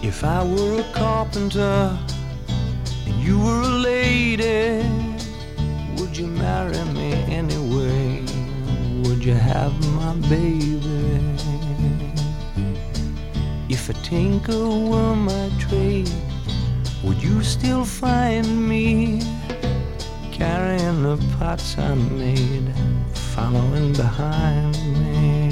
If I were a carpenter and you were a lady, would you marry me anyway? Would you have my baby? If a tinker were my trade, would you still find me carrying the pots I made, following behind me?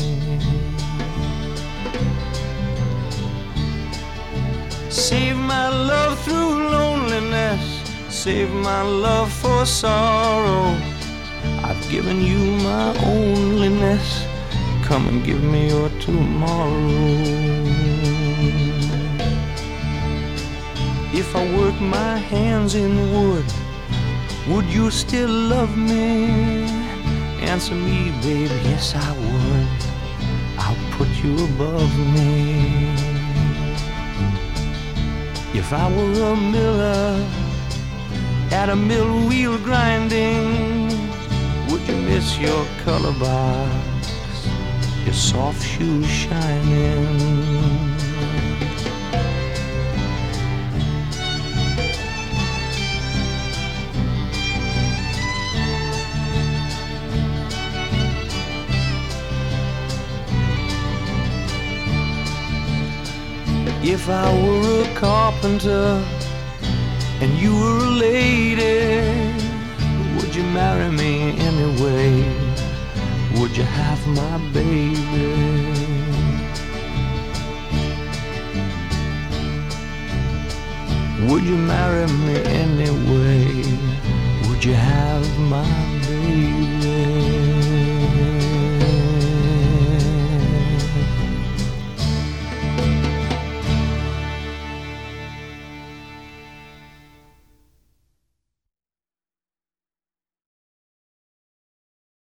Save my love through loneliness, save my love for sorrow. I've given you my onlyness, come and give me your tomorrow. If I work my hands in wood, would you still love me? Answer me, baby, yes I would. I'll put you above me. If I were a miller at a mill wheel grinding, would you miss your color box, your soft shoes shining? If I were a carpenter and you were a lady, would you marry me anyway? Would you have my baby? Would you marry me anyway? Would you have my baby?